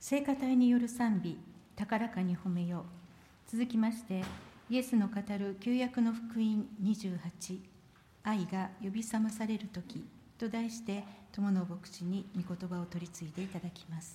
聖歌隊による賛美、高らかに褒めよ。続きまして、イエスの語る旧約の福音28、愛が呼び覚まされるときと題して、友の牧師に御言葉を取り次いでいただきます。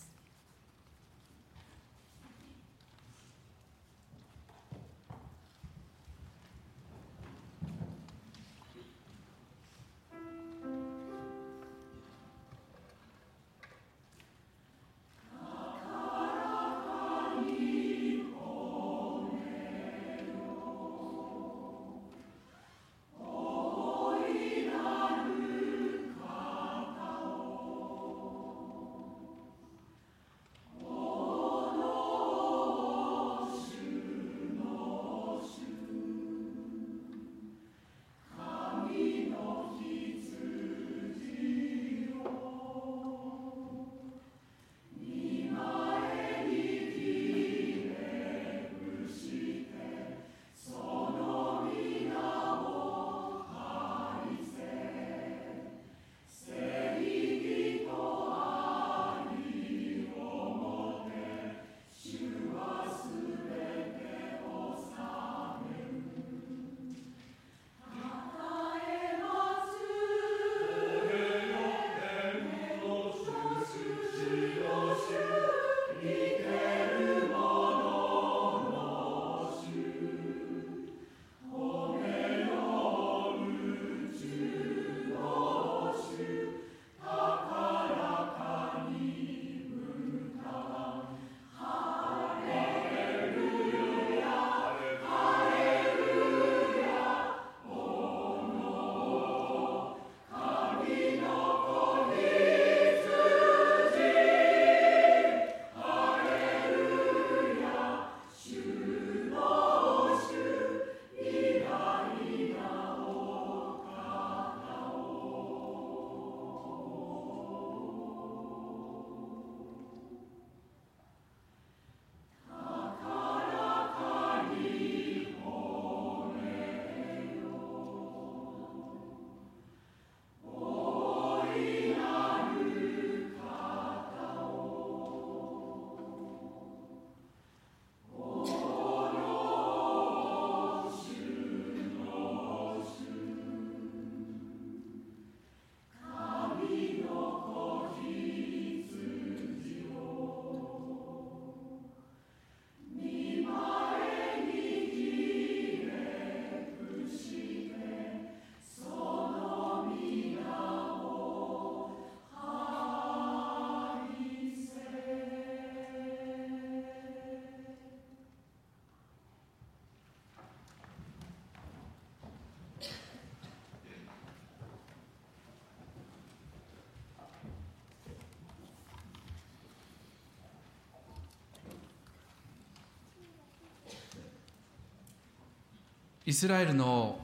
イスラエルの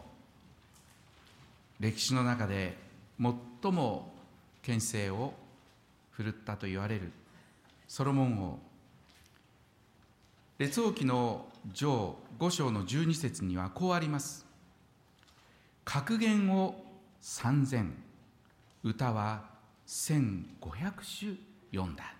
歴史の中で最も権勢を振るったと言われるソロモン王。列王記の上5章の12節にはこうあります。格言を3000、歌は1500首読んだ。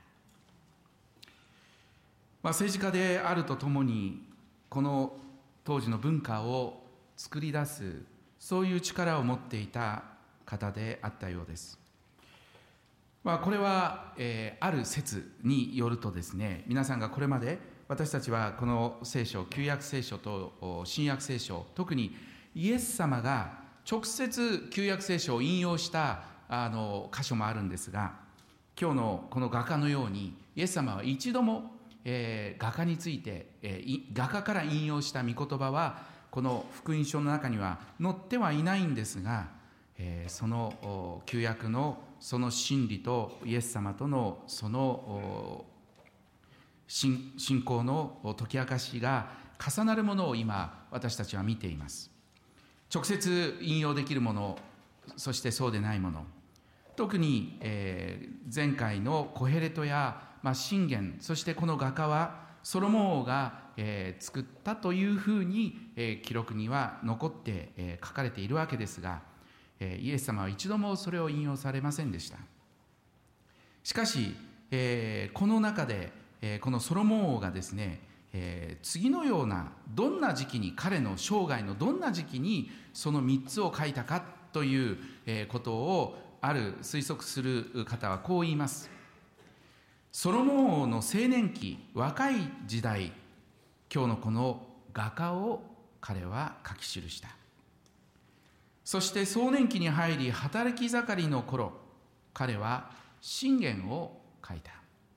政治家であるとともにこの当時の文化を作り出す、そういう力を持っていた方であったようです。これは、ある説によるとですね、皆さんがこれまで私たちはこの聖書、旧約聖書と新約聖書、特にイエス様が直接旧約聖書を引用した箇所もあるんですが、今日のこの画家のようにイエス様は一度も画家について、画家から引用した御言葉はこの福音書の中には載ってはいないんですが、その旧約のその真理とイエス様とのその信仰の解き明かしが重なるものを今私たちは見ています。直接引用できるもの、そしてそうでないもの、特に前回のコヘレトや箴言、そしてこの画家はソロモン王が作ったというふうに記録には残って書かれているわけですが、イエス様は一度もそれを引用されませんでした。しかしこの中でこのソロモン王がですね、次のようなどんな時期に、彼の生涯のどんな時期にその3つを書いたかということをある推測する方はこう言います。ソロモン王の青年期、若い時代、今日のこの画家を彼は書き記した。そして壮年期に入り働き盛りの頃、彼は箴言を書いた。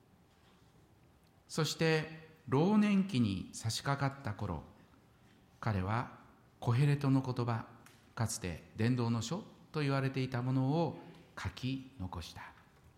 そして老年期に差し掛かった頃、彼はコヘレトの言葉、かつて伝道の書と言われていたものを書き残した。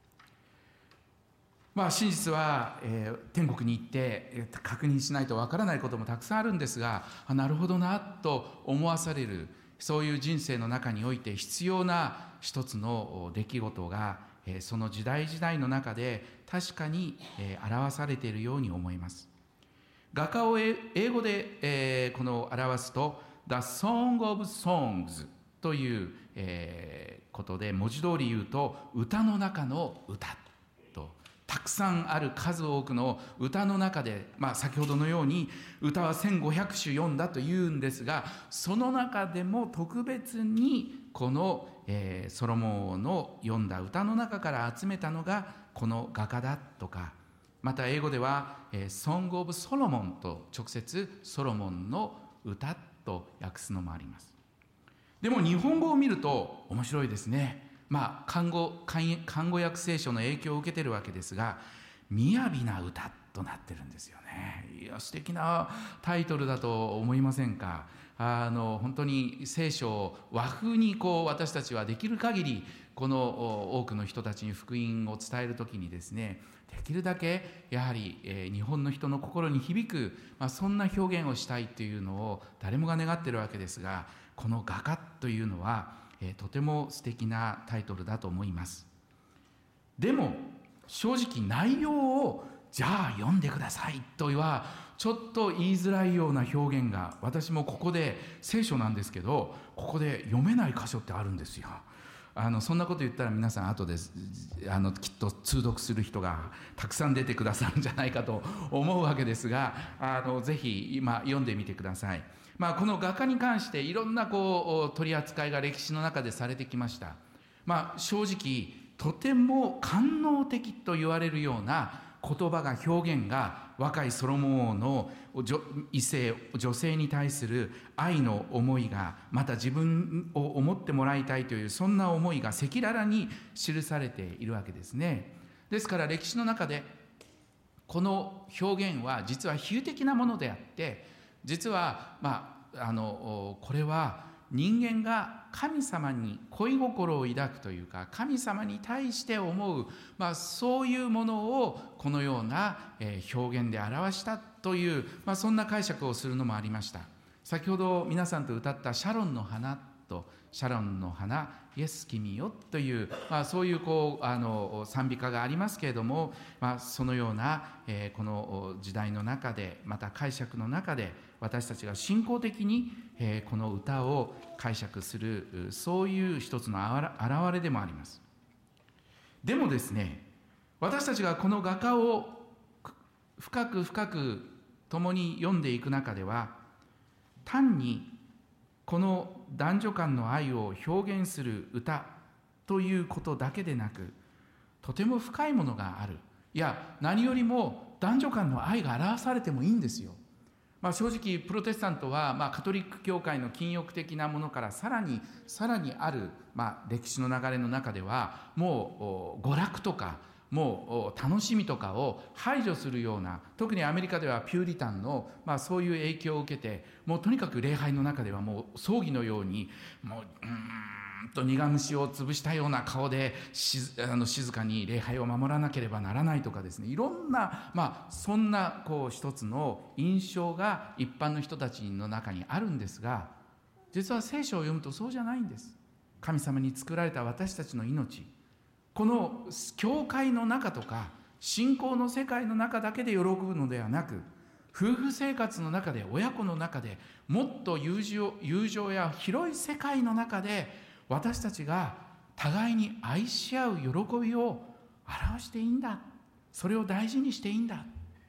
真実は、天国に行って確認しないとわからないこともたくさんあるんですが、なるほどなと思わされる、そういう人生の中において必要な一つの出来事が、その時代時代の中で確かに表されているように思います。画家を英語でこの表すと The Song of Songs ということで、文字通り言うと歌の中の歌と、たくさんある数多くの歌の中で、先ほどのように歌は1500首読んだというんですが、その中でも特別にこの、ソロモン王の読んだ歌の中から集めたのがこの画家だとか、また英語では、Song of Solomon と直接ソロモンの歌と訳すのもあります。でも日本語を見ると面白いですね。漢語訳聖書の影響を受けているわけですが、雅な歌となってるんですよね。いや、素敵なタイトルだと思いませんか。本当に聖書を和風に私たちはできる限りこの多くの人たちに福音を伝えるときにですね、できるだけやはり日本の人の心に響く、そんな表現をしたいというのを誰もが願っているわけですが、この画家というのはとても素敵なタイトルだと思います。でも正直内容をじゃあ読んでくださいとはちょっと言いづらいような表現が、私もここで聖書なんですけど、ここで読めない箇所ってあるんですよ。そんなこと言ったら皆さん後できっと通読する人がたくさん出てくださるんじゃないかと思うわけですが、ぜひ今読んでみてください。この画家に関していろんな取り扱いが歴史の中でされてきました。正直とても官能的と言われるような言葉が、表現が、若いソロモン王の異性女性に対する愛の思いが、また自分を思ってもらいたいというそんな思いが赤裸々に記されているわけですね。ですから歴史の中でこの表現は実は比喩的なものであって、実はこれは人間が神様に恋心を抱くというか、神様に対して思う、そういうものをこのような表現で表したという、そんな解釈をするのもありました。先ほど皆さんと歌ったシャロンの花と、シャロンの花イエス君よという、そういう賛美歌がありますけれども、そのような、この時代の中で、また解釈の中で私たちが信仰的に、この歌を解釈する、そういう一つの表れでもあります。でもですね、私たちがこの画家を深く深く共に読んでいく中では、単にこの男女間の愛を表現する歌ということだけでなく、とても深いものがある。いや、何よりも男女間の愛が表されてもいいんですよ。正直プロテスタントは、カトリック教会の禁欲的なものからさらにある、歴史の流れの中では、もう娯楽とかもう楽しみとかを排除するような、特にアメリカではピューリタンの、そういう影響を受けて、もうとにかく礼拝の中ではもう葬儀のように、もう苦虫を潰したような顔で静かに礼拝を守らなければならないとかですね、いろんな、そんな一つの印象が一般の人たちの中にあるんですが、実は聖書を読むとそうじゃないんです。神様に作られた私たちの命、この教会の中とか信仰の世界の中だけで喜ぶのではなく、夫婦生活の中で、親子の中で、もっと友情や広い世界の中で私たちが互いに愛し合う喜びを表していいんだ、それを大事にしていいんだ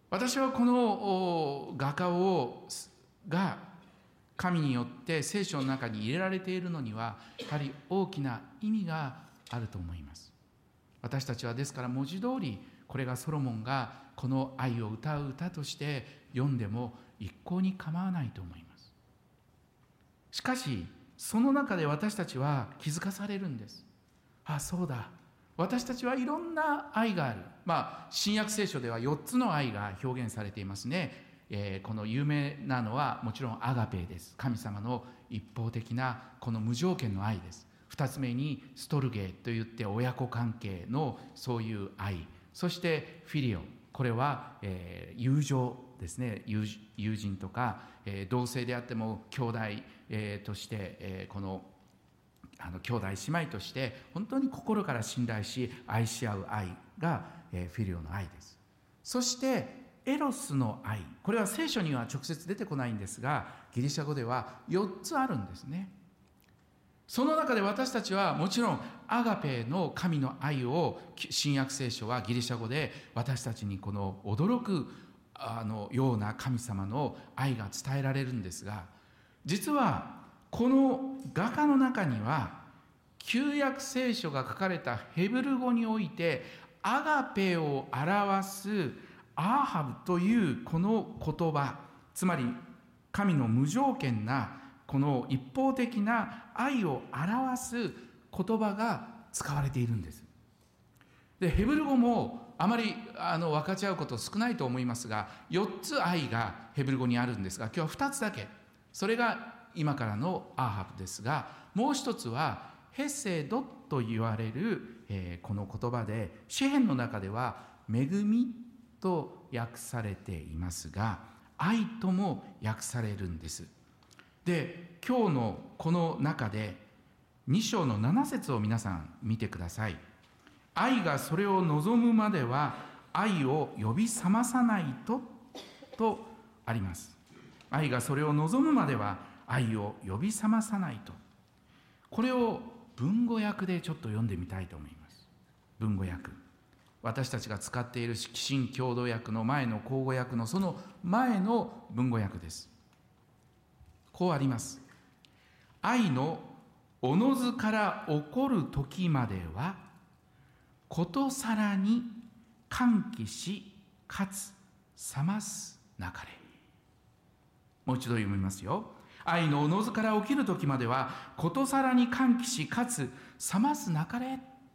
私はこの画家が神によって聖書の中に入れられているのにはやはり大きな意味があると思います。私たちはですから文字通りこれがソロモンがこの愛を歌う歌として読んでも一向に構わないと思います。しかしその中で私たちは気づかされるんです。そうだ、私たちはいろんな愛がある。新約聖書では4つの愛が表現されていますね。この有名なのはもちろんアガペです。神様の一方的なこの無条件の愛です。2つ目にストルゲといって親子関係のそういう愛。そしてフィリオ、これは友情ですね。友人とか同性であっても兄弟としてこの兄弟姉妹として本当に心から信頼し愛し合う愛がフィリオの愛です。そしてエロスの愛、これは聖書には直接出てこないんですがギリシャ語では4つあるんですね。その中で私たちはもちろんアガペの神の愛を新約聖書はギリシャ語で私たちにこの驚くような神様の愛が伝えられるんですが、実はこの画家の中には旧約聖書が書かれたヘブル語においてアガペを表すアーハブというこの言葉、つまり神の無条件なこの一方的な愛を表す言葉が使われているんです。でヘブル語もあまり分かち合うこと少ないと思いますが4つ愛がヘブル語にあるんですが今日は2つだけ、それが今からのアーハブですが、もう一つはヘセドと言われる、この言葉で詩編の中では恵みと訳されていますが愛とも訳されるんです。で今日のこの中で2章の7節を皆さん見てください。愛がそれを望むまでは愛を呼び覚まさないとあります。愛がそれを望むまでは愛を呼び覚まさないと。これを文語訳でちょっと読んでみたいと思います。文語訳、私たちが使っている新共同訳の前の口語訳のその前の文語訳です。こうあります。愛のおのずから起こる時まではことさらに歓喜しかつ覚ますなかれ。もう一度読みますよ。愛のおのずから起きる時まではことさらに歓喜しかつ覚ますなかれ。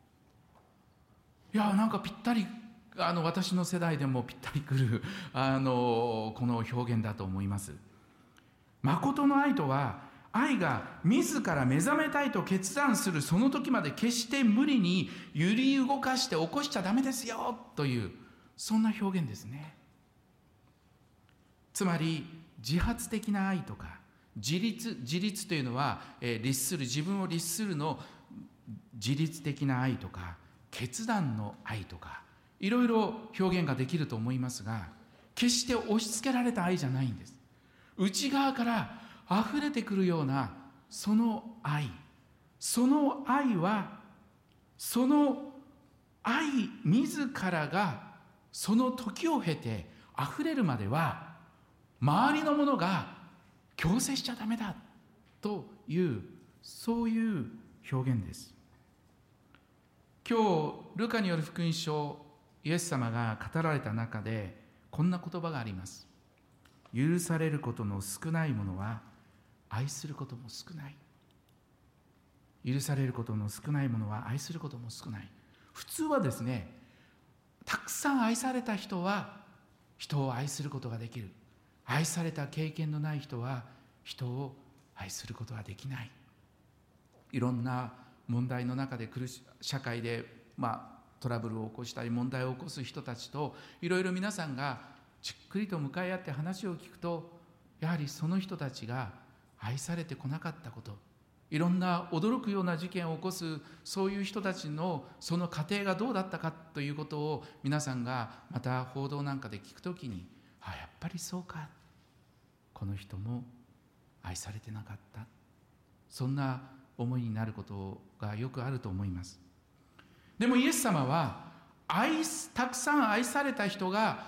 なんかぴったり私の世代でもぴったりくるこの表現だと思います。誠の愛とは愛が自ら目覚めたいと決断するその時まで決して無理に揺り動かして起こしちゃダメですよというそんな表現ですね。つまり自発的な愛とか自立というのは自分を律するの自律的な愛とか決断の愛とかいろいろ表現ができると思いますが決して押し付けられた愛じゃないんです。内側から溢れてくるようなその愛はその愛自らがその時を経て溢れるまでは周りのものが強制しちゃダメだというそういう表現です。今日ルカによる福音書、イエス様が語られた中でこんな言葉があります。許されることの少ないものは愛することも少ない。許されることの少ないものは愛することも少ない。普通はですね、たくさん愛された人は人を愛することができる。愛された経験のない人は人を愛することはできない。いろんな問題の中で社会でトラブルを起こしたり問題を起こす人たちといろいろ皆さんがじっくりと向かい合って話を聞くと、やはりその人たちが愛されてこなかったこと、いろんな驚くような事件を起こすそういう人たちのその過程がどうだったかということを皆さんがまた報道なんかで聞くときに、やっぱりそうか、この人も愛されてなかった、そんな思いになることがよくあると思います。でもイエス様はたくさん愛された人が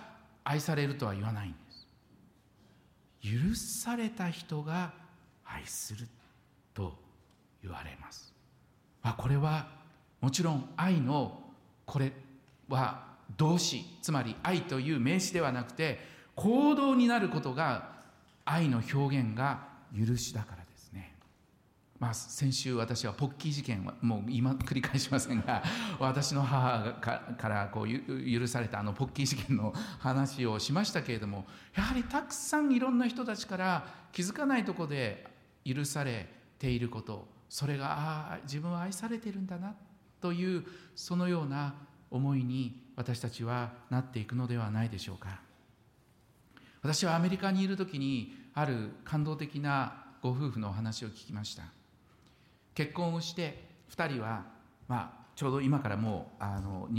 愛されるとは言わないんです。許された人が愛すると言われます。これはもちろん愛のこれは動詞、つまり愛という名詞ではなくて行動になることが愛の表現が許しだからですね。先週私はポッキー事件はもう今繰り返しませんが、私の母から許されたポッキー事件の話をしましたけれども、やはりたくさんいろんな人たちから気づかないところで許されていること、それが自分は愛されているんだなというそのような思いに私たちはなっていくのではないでしょうか。私はアメリカにいる時にある感動的なご夫婦のお話を聞きました。結婚をして2人は、ちょうど今からもう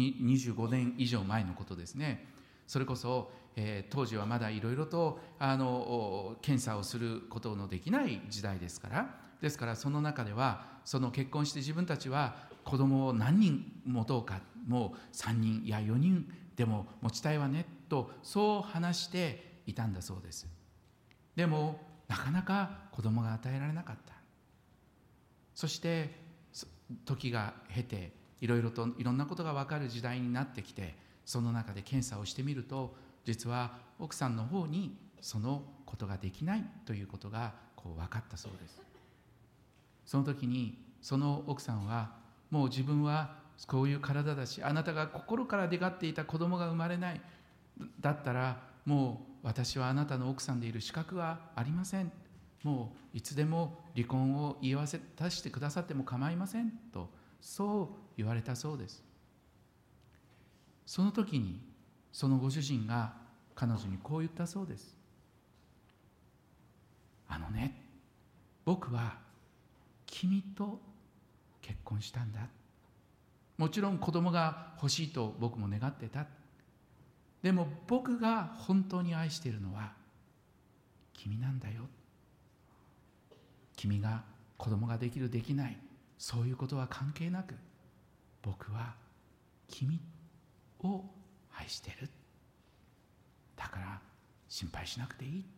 25年以上前のことですね。それこそ、当時はまだいろいろと検査をすることのできない時代ですからその中ではその結婚して自分たちは子供を何人持とうか、もう3人や4人でも持ちたいわねとそう話していたんだそうです。でもなかなか子供が与えられなかった。そして時が経ていろんなことが分かる時代になってきて、その中で検査をしてみると実は奥さんの方にそのことができないということが分かったそうです。その時にその奥さんはもう自分はこういう体だし、あなたが心から願っていた子供が生まれない、だったらもう私はあなたの奥さんでいる資格はありません、もういつでも離婚を言い渡してくださっても構いませんとそう言われたそうです。その時にそのご主人が彼女にこう言ったそうです。僕は君と結婚したんだ。もちろん子供が欲しいと僕も願ってた。でも僕が本当に愛しているのは君なんだよ。君が子供ができるできない、そういうことは関係なく、僕は君を愛してる。だから心配しなくていい。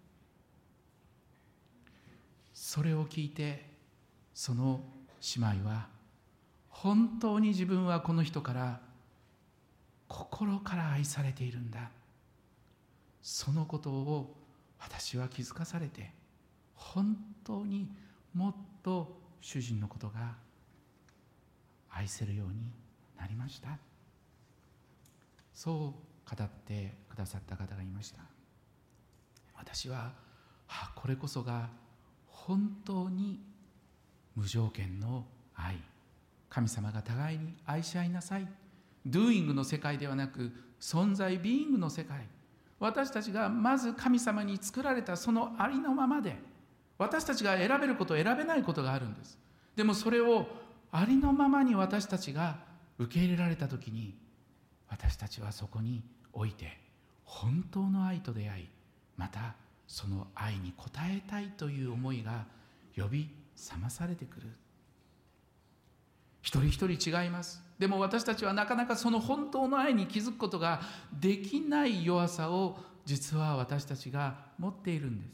それを聞いてその姉妹は本当に自分はこの人から心から愛されているんだ、そのことを私は気づかされて、本当にもっと主人のことが愛せるようになりました。そう語ってくださった方がいました。私はこれこそが本当に無条件の愛、神様が互いに愛し合いなさい、doing の世界ではなく存在 being の世界、私たちがまず神様に作られたそのありのままで、私たちが選べること選べないことがあるんです。でもそれをありのままに私たちが受け入れられたときに、私たちはそこにおいて本当の愛と出会い、またその愛に応えたいという思いが呼び覚まされてくる。一人一人違います。でも私たちはなかなかその本当の愛に気づくことができない弱さを実は私たちが持っているんです。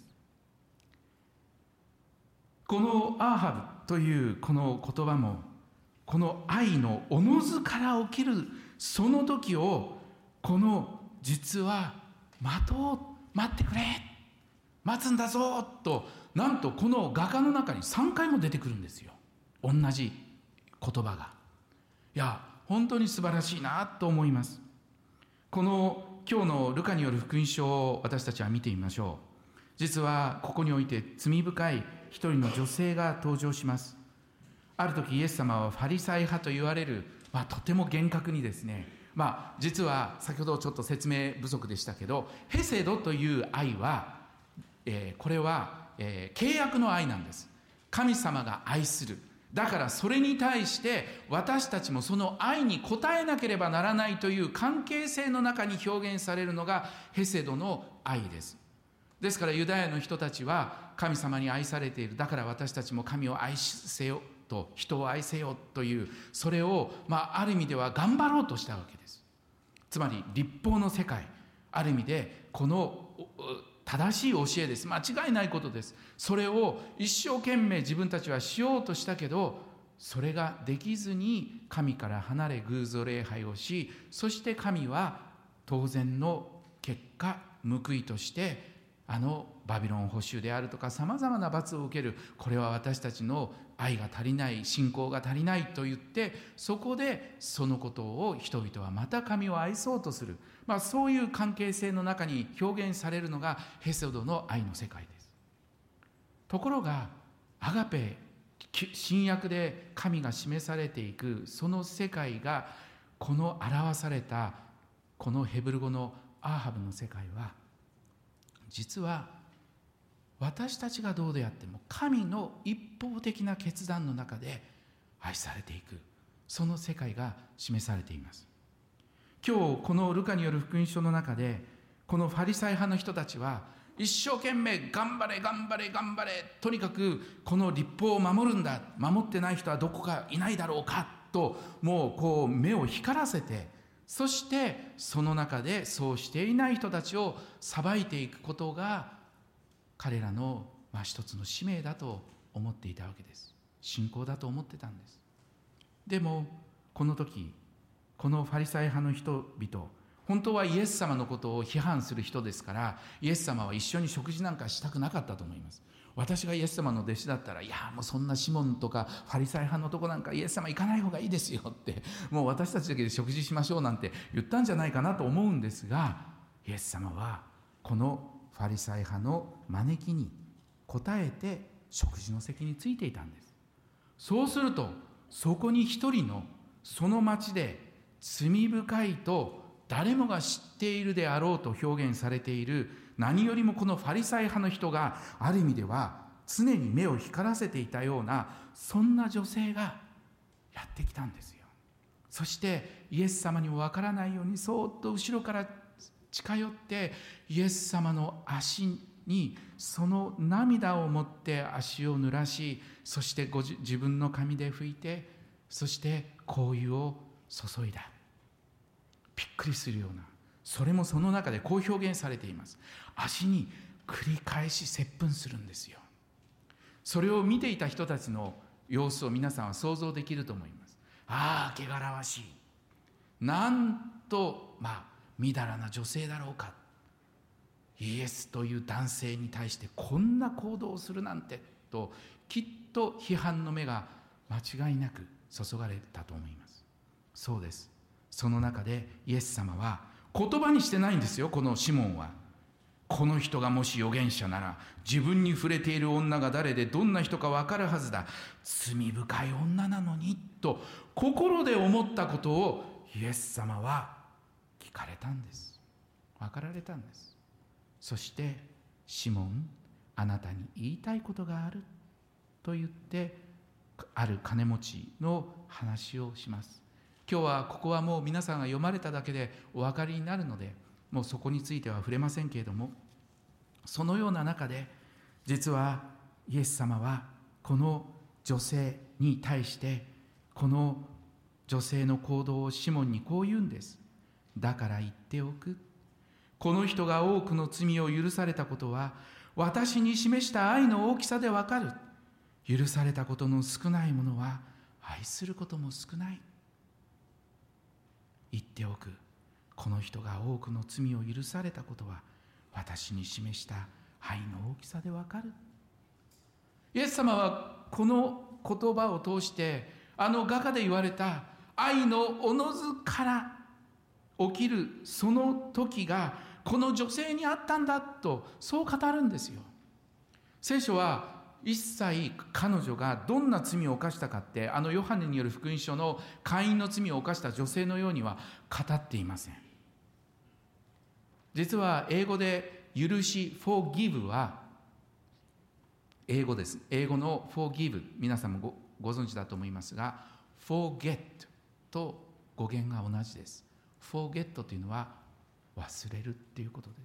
このアーハブというこの言葉も、この愛のおのずから起きるその時を、この実は待ってくれ、待つんだぞと、なんとこの画家の中に3回も出てくるんですよ、同じ言葉が。いや本当に素晴らしいなと思います。この今日のルカによる福音書を私たちは見てみましょう。実はここにおいて罪深い一人の女性が登場します。ある時イエス様はファリサイ派と言われる、とても厳格にですね、実は先ほどちょっと説明不足でしたけど、ヘセドという愛は、これは、契約の愛なんです。神様が愛する。だからそれに対して私たちもその愛に応えなければならないという関係性の中に表現されるのがヘセドの愛です。ですからユダヤの人たちは神様に愛されている、だから私たちも神を愛せよと、人を愛せよという、それをある意味では頑張ろうとしたわけです。つまり律法の世界、 ある意味でこの正しい教えです。間違いないことです。それを一生懸命自分たちはしようとしたけど、それができずに神から離れ偶像礼拝をし、そして神は当然の結果、報いとしてバビロン捕囚であるとかさまざまな罰を受ける。これは私たちの愛が足りない、信仰が足りないと言って、そこでそのことを人々はまた神を愛そうとする、そういう関係性の中に表現されるのがヘセドの愛の世界です。ところがアガペ、新約で神が示されていくその世界が、この表されたこのヘブル語のアーハブの世界は、実は私たちがどうであっても神の一方的な決断の中で愛されていく、その世界が示されています。今日このルカによる福音書の中で、このファリサイ派の人たちは一生懸命頑張れ頑張れ頑張れ、とにかくこの律法を守るんだ、守ってない人はどこかいないだろうかと、もうこう目を光らせて、そしてその中でそうしていない人たちを裁いていくことが彼らの一つの使命だと思っていたわけです。信仰だと思ってたんです。でもこの時、このファリサイ派の人々、本当はイエス様のことを批判する人ですから、イエス様は一緒に食事なんかしたくなかったと思います。私がイエス様の弟子だったら、いやもうそんなシモンとかファリサイ派のとこなんかイエス様行かない方がいいですよって、もう私たちだけで食事しましょうなんて言ったんじゃないかなと思うんですが、イエス様はこのファリサイ派の招きに応えて食事の席についていたんです。そうすると、そこに一人のその町で罪深いと誰もが知っているであろうと表現されている、何よりもこのファリサイ派の人がある意味では常に目を光らせていたような、そんな女性がやってきたんですよ。そしてイエス様にもわからないようにそーっと後ろから近寄って、イエス様の足にその涙を持って足を濡らし、そして自分の髪で拭いて、そして香油を注いだ。びっくりするような、それもその中でこう表現されています。足に繰り返し接吻するんですよ。それを見ていた人たちの様子を皆さんは想像できると思います。ああ、汚らわしい、なんとみだらな女性だろうか、イエスという男性に対してこんな行動をするなんてと、きっと批判の目が間違いなく注がれたと思います。そうです。その中でイエス様は言葉にしてないんですよ。このシモンは、この人がもし預言者なら自分に触れている女が誰でどんな人か分かるはずだ、罪深い女なのにと心で思ったことをイエス様は聞かれたんです。分かられたんです。そしてシモン、あなたに言いたいことがあると言って、ある金持ちの話をします。今日はここはもう皆さんが読まれただけでお分かりになるので、もうそこについては触れませんけれども、そのような中で実はイエス様はこの女性に対して、この女性の行動をシモンにこう言うんです。だから言っておく、この人が多くの罪を許されたことは私に示した愛の大きさでわかる。許されたことの少ないものは愛することも少ない。言っておく、この人が多くの罪を許されたことは私に示した愛の大きさでわかる。イエス様はこの言葉を通して、画家で言われた愛のおのずから起きるその時がこの女性にあったんだと、そう語るんですよ。聖書は一切彼女がどんな罪を犯したかって、ヨハネによる福音書のカインの罪を犯した女性のようには語っていません。実は英語で許し forgive は英語です。英語の forgive、 皆さんも ご存知だと思いますが、 forget と語源が同じです。 forget というのは忘れるっていうことです。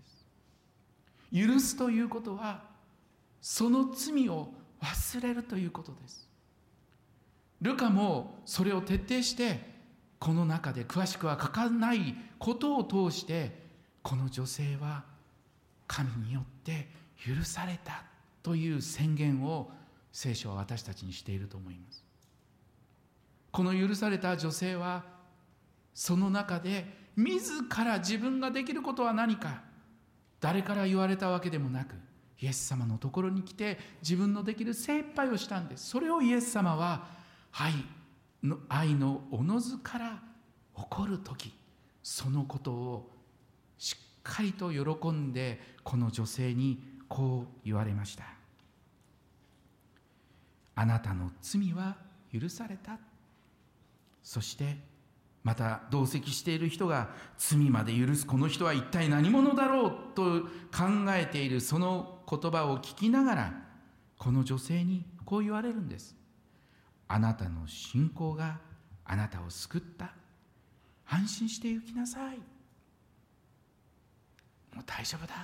許すということはその罪を忘れるということです。ルカもそれを徹底してこの中で詳しくは書かないことを通してこの女性は神によって許されたという宣言を聖書は私たちにしていると思います。この許された女性はその中で自ら自分ができることは何か、誰から言われたわけでもなく、イエス様のところに来て自分のできる精一杯をしたんです。それをイエス様は愛のおのずから起こるとき、そのことをしっかりと喜んでこの女性にこう言われました。あなたの罪は許された。そしてまた同席している人が、罪まで許すこの人は一体何者だろうと考えているその言葉を聞きながら、この女性にこう言われるんです。あなたの信仰があなたを救った。安心して行きなさい。もう大丈夫だ。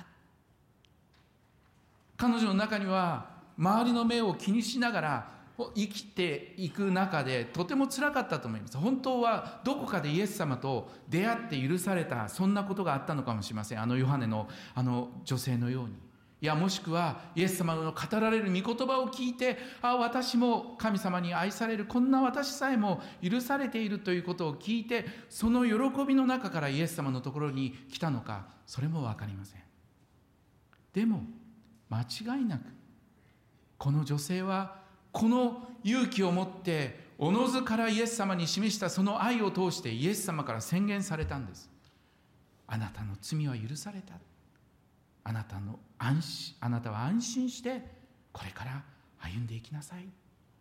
彼女の中には周りの目を気にしながら生きていく中でとてもつらかったと思います。本当はどこかでイエス様と出会って許された、そんなことがあったのかもしれません。ヨハネの女性のように、いやもしくはイエス様の語られる御言葉を聞いて、私も神様に愛される、こんな私さえも許されているということを聞いて、その喜びの中からイエス様のところに来たのか、それも分かりません。でも間違いなくこの女性はこの勇気を持っておのずからイエス様に示したその愛を通してイエス様から宣言されたんです。あなたの罪は許された。あなたは安心してこれから歩んでいきなさい。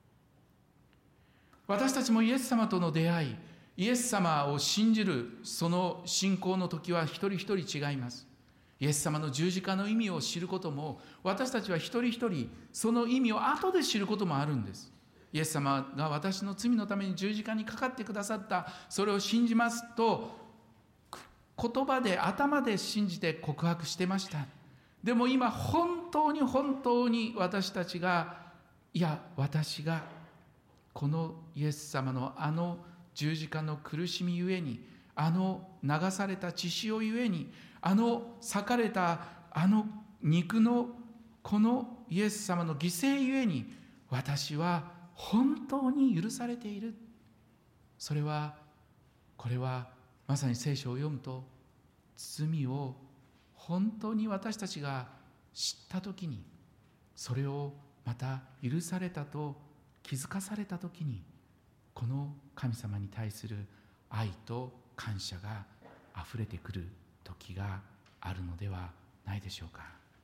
私たちもイエス様との出会い、イエス様を信じるその信仰の時は一人一人違います。イエス様の十字架の意味を知ることも、私たちは一人一人その意味を後で知ることもあるんです。イエス様が私の罪のために十字架にかかってくださった、それを信じますと言葉で頭で信じて告白してました。でも今本当に私たちが、私がこのイエス様の十字架の苦しみゆえに、流された血潮ゆえに、裂かれた肉のこのイエス様の犠牲ゆえに、私は本当に許されている。これはまさに聖書を読むと、罪を本当に私たちが知ったときに、それをまた許されたと気づかされたときに、この神様に対する愛と感謝があふれてくる時があるのではないでしょうか。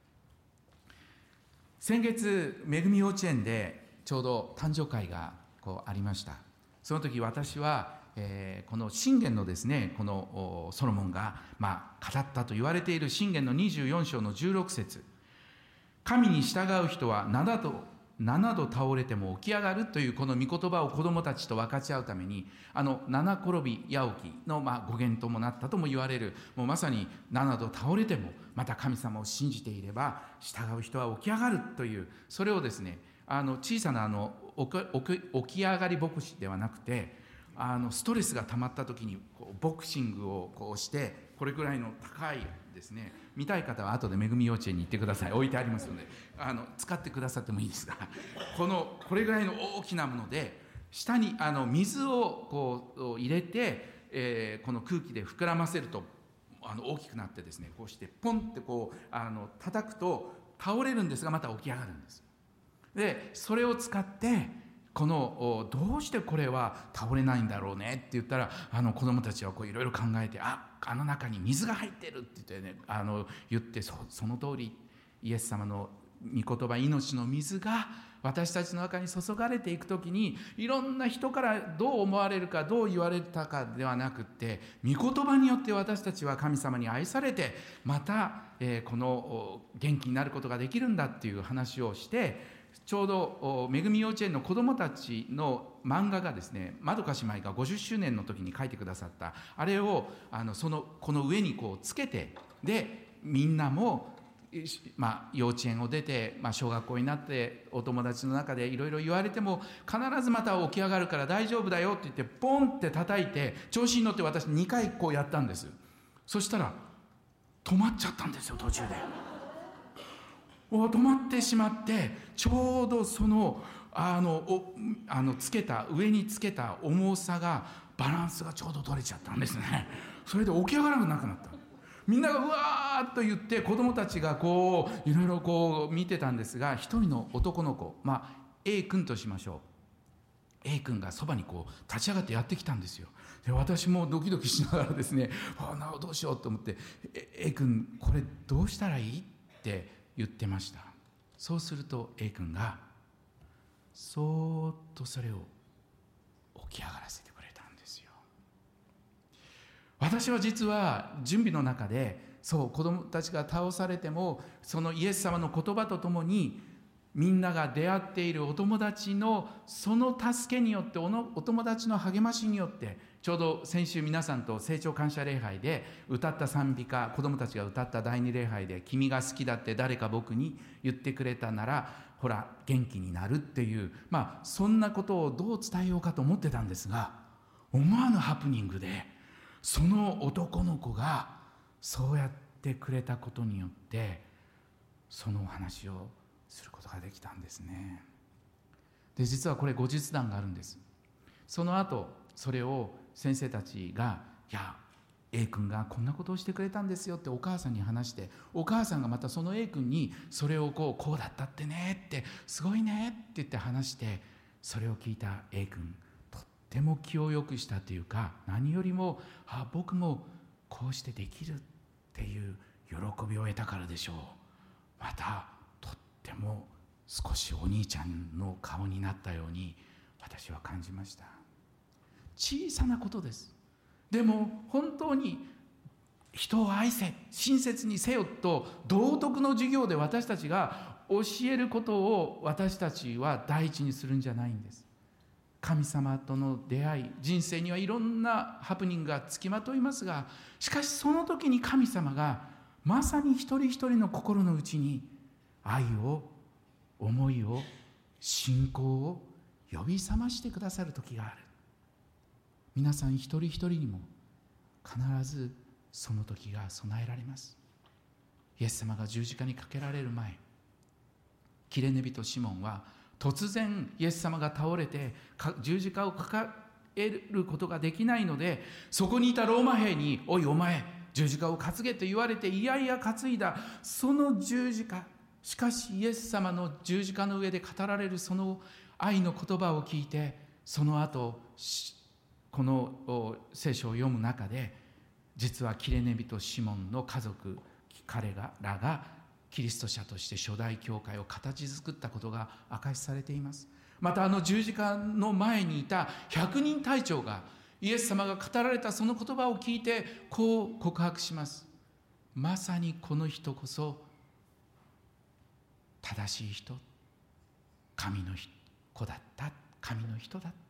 先月、恵み幼稚園でちょうど誕生会がありました。その時私は、この箴言のですね、このソロモンが語ったと言われている箴言の24章の16節、神に従う人は7度倒れても起き上がるというこの御言葉を子どもたちと分かち合うために、七転び八起きの語源ともなったとも言われる、もうまさに7度倒れてもまた神様を信じていれば従う人は起き上がるという、それをですね、小さな起き上がり牧師ではなくて、ストレスが溜まった時にボクシングをしてこれくらいの高いですね、見たい方は後で恵み幼稚園に行ってください。置いてありますので使ってくださってもいいですが、これぐらいの大きなもので下に水を入れて、この空気で膨らませると大きくなってですね、こうしてポンって叩くと倒れるんですがまた起き上がるんです。でそれを使ってどうしてこれは倒れないんだろうねって言ったら、子どもたちはいろいろ考えて、中に水が入ってるって言ってね、言って、その通りイエス様の御言葉、命の水が私たちの中に注がれていくときに、いろんな人からどう思われるか、どう言われたかではなくって、御言葉によって私たちは神様に愛されて、また、この元気になることができるんだっていう話をして、ちょうど恵み幼稚園の子どもたちの漫画がですね、まどか姉妹が50周年の時に書いてくださった、あれをこの上につけて、でみんなも幼稚園を出て、小学校になってお友達の中でいろいろ言われても必ずまた起き上がるから大丈夫だよって言ってポンって叩いて、調子に乗って私2回やったんです。そしたら止まっちゃったんですよ。途中で止まってしまって、ちょうどその上につけた重さが、バランスがちょうど取れちゃったんですね。それで起き上がらなくなった。みんながうわーっと言って、子供たちがこういろいろこう見てたんですが、一人の男の子、A 君としましょう。A 君がそばにこう立ち上がってやってきたんですよ。で、私もドキドキしながらですね、どうしようと思って、A 君これどうしたらいいって言ってました。そうすると A 君がそーっとそれを起き上がらせてくれたんですよ。私は実は準備の中で、子供たちが倒されても、そのイエス様の言葉とともに、みんなが出会っているお友達のその助けによって、お友達の励ましによって、ちょうど先週皆さんと成長感謝礼拝で歌った賛美歌、子供たちが歌った第二礼拝で、君が好きだって誰か僕に言ってくれたならほら元気になるっていう、そんなことをどう伝えようかと思ってたんですが、思わぬハプニングでその男の子がそうやってくれたことによって、そのお話をすることができたんですね。で、実はこれ後日談があるんです。その後それを先生たちが、いや A 君がこんなことをしてくれたんですよってお母さんに話して、お母さんがまたその A 君にそれをこうだったってねって、すごいねって言って話して、それを聞いた A 君、とっても気をよくしたというか、何よりも僕もこうしてできるっていう喜びを得たからでしょう。またとっても少しお兄ちゃんの顔になったように私は感じました。小さなことです。でも本当に人を愛せ、親切にせよと道徳の授業で私たちが教えることを、私たちは第一にするんじゃないんです。神様との出会い、人生にはいろんなハプニングがつきまといますが、しかしその時に神様がまさに一人一人の心の内に愛を、思いを、信仰を呼び覚ましてくださる時がある。皆さん一人一人にも必ずその時が備えられます。イエス様が十字架にかけられる前、キレネ人シモンは突然イエス様が倒れて十字架を抱えることができないので、そこにいたローマ兵に、おいお前十字架を担げと言われて、いやいや担いだその十字架。しかしイエス様の十字架の上で語られるその愛の言葉を聞いて、その後この聖書を読む中で、実はキレネ人シモンの家族、彼らがキリスト者として初代教会を形作ったことが証しされています。また十字架の前にいた100人隊長がイエス様が語られたその言葉を聞いてこう告白します。まさにこの人こそ正しい人、神の子だった、神の人だった。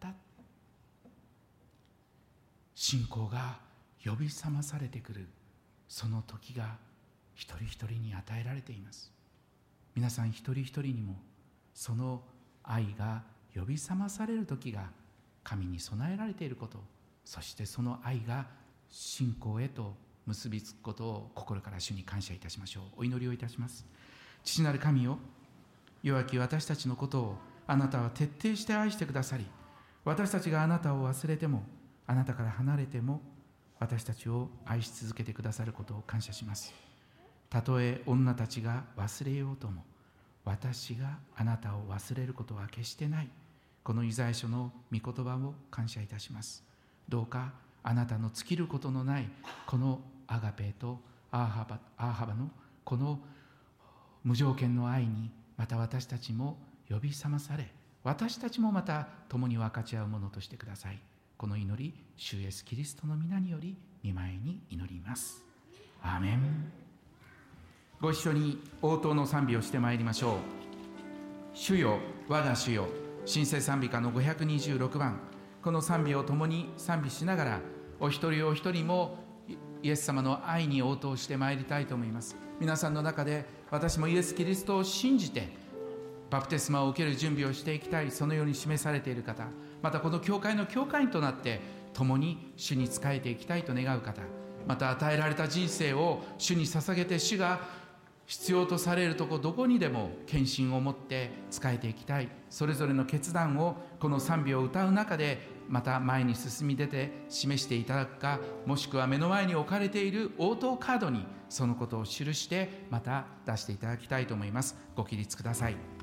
信仰が呼び覚まされてくるその時が一人一人に与えられています。皆さん一人一人にもその愛が呼び覚まされる時が神に備えられていること、そしてその愛が信仰へと結びつくことを心から主に感謝いたしましょう。お祈りをいたします。父なる神よ、弱き私たちのことをあなたは徹底して愛してくださり、私たちがあなたを忘れても、あなたから離れても私たちを愛し続けてくださることを感謝します。たとえ女たちが忘れようとも、私があなたを忘れることは決してない。このイザヤ書の御言葉を感謝いたします。どうかあなたの尽きることのないこのアガペとアーハバのこの無条件の愛に、また私たちも呼び覚まされ、私たちもまた共に分かち合うものとしてください。この祈り、主イエスキリストの皆により御前に祈ります。アーメン。ご一緒に応答の賛美をしてまいりましょう。主よ、我が主よ、新聖賛美歌の526番、この賛美を共に賛美しながら、お一人お一人もイエス様の愛に応答してまいりたいと思います。皆さんの中で、私もイエスキリストを信じてバプテスマを受ける準備をしていきたい、そのように示されている方、またこの教会の教会員となって共に主に仕えていきたいと願う方、 また与えられた人生を主に捧げて、主が必要とされるとこどこにでも献身を持って仕えていきたい。それぞれの決断をこの賛美を歌う中でまた前に進み出て示していただくか、もしくは目の前に置かれている応答カードにそのことを記してまた出していただきたいと思います。ご起立ください。